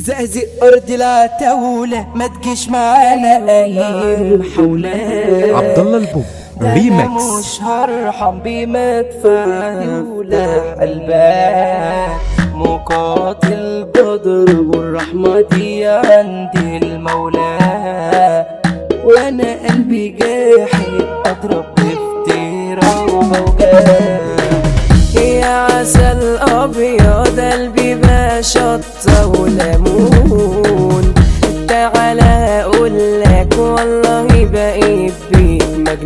زقزق أرض العتاولة ما تجيش معانا أي محاولات. عبد الله البوب ريمكس. مش هرحم بمدفع يولع قلبك مقاتل بدر والرحمة دي عندي المولى، وانا قلبي جاحد اضرب بفتيرة وبوجاه. يا عسل ابيض قلبي بشطة وليمون، تعالى اقولك والله بقيت بيك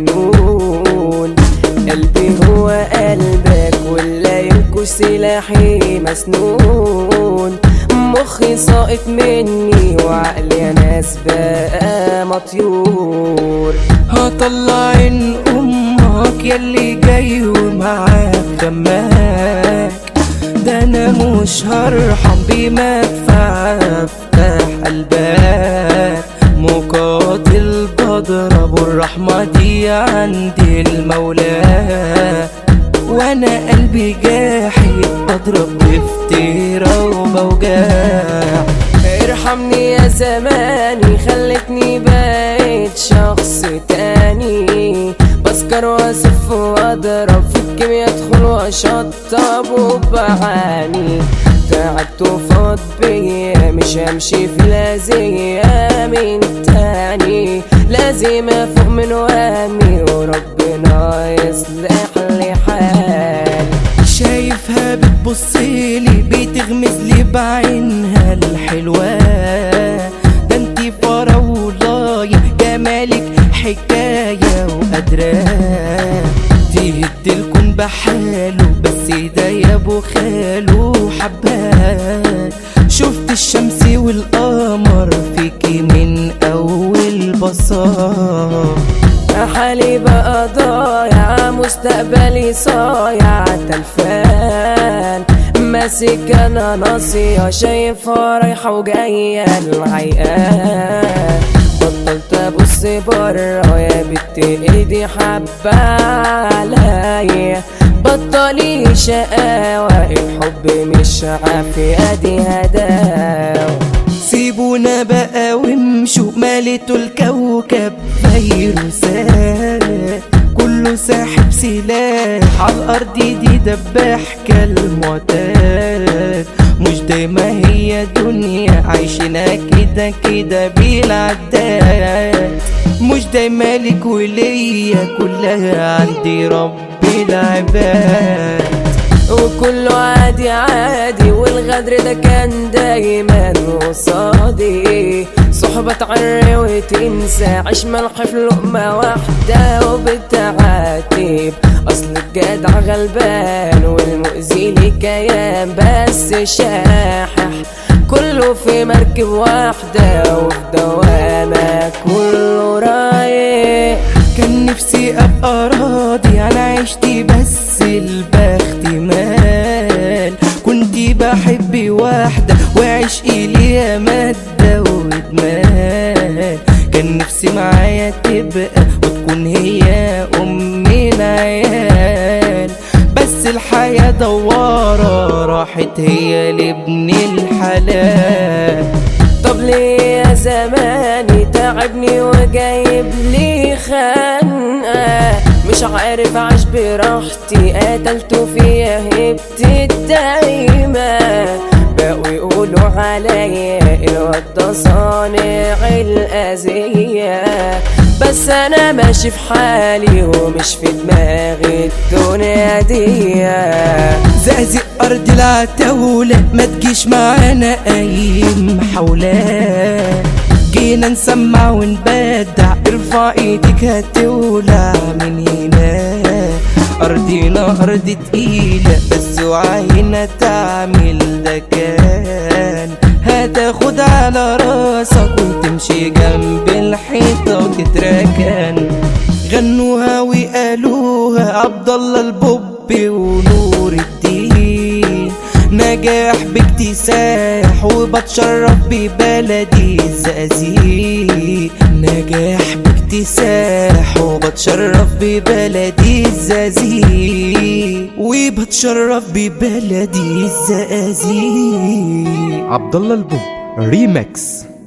مجنون. قلبي هو قلبك ولا ينكو سلاحي مسنون، مخي ساقط مني وعقلي يا ناس بقى مطيور. هطلع عين امك ياللي جاي ومعاك دمك، ده انا مش هرحم بمدفع افتح قلبك مقاتل بضرب والرحمة دي عندي المولى، وانا قلبي جاحد بضرب بفتيرة وبوجاع. ارحمني يا زماني خلتني بقيت شخص تاني، بسكر واسف واضرب في الكيميا ادخل واشطب وبعاني. تعبت وفاض بيا مش همشي في الازية من تاني، لازم افوق من وهمي وربنا يصلح لي حالي. شايفها بتبصيلي بتغمزلي بعينها الحلوة، ده انتي فراولاية جمالك حكاية وقدراه تهد الكون بحاله، بس ده يا ابو خاله حباه. شفت الشمس والقمر فيكي من اول بصار، حالي بقى ضايع مستقبلي صايع تلفان، ماسك انا ناصية شايفها رايحة وجاية العيقان. بطلت ابص برا يا بنت ايدي حبة عليا، بطلي شقاوة الحب مش عافية دي هداوة. سيبونا بقى وامشوا مالتوا الكوكب فيروسات، كله ساحب سلاح عالارض دي دباح كالمعتاد. مش دايما هي دنيا عايشينها كده كده بالعداد، مش دايما لك وليا كلها عندي رب العباد. وكله عادي عادي والغدر ده كان دايما قصادي، صحبة تعري وتنسى عيش ملح في لقمة واحدة وبتعاتب. اصل الجدع غلبان والمؤذي لي كيان بس شاحح، كله في مركب واحدة وفي دوامة كله رايح. كان نفسي ابقى راضي انا عشتي بس البخت مال، كنتي بحب واحدة وعشقي ليها مادة وادمان. كان نفسي معايا تبقى وتكون هي ام العيال، بس الحياة دوارة راحت هي لابن الحلال. طب ليه يا زماني تعبني وجايب لي خنقة، مش عارف اعيش براحتي قتلته فيها هبت دايما. بقوا يقولوا عليا الواد ده صانع الأذية، بس انا ماشي في حالي ومش في دماغي الدنيا دي. زقزق ارض العتاولة ما تجيش معانا اي محاولات، جينا نسمع ونبدع ارفع ايدك هتولع من هنا. ارضنا ارض تقيلة بس وعينا تعمل ده كان، هتاخد على راسك وتمشي جنب الحيطة وتتركن. غنوها وقالوها عبد الله البوب ونور الدين، نجاح باكتساح وبتشرف ببلدي الزقازيق. نجاح باكتساح وبتشرف ببلدي الزقازيق، وبتشرف ببلدي الزقازيق. عبد الله البوب ريمكس.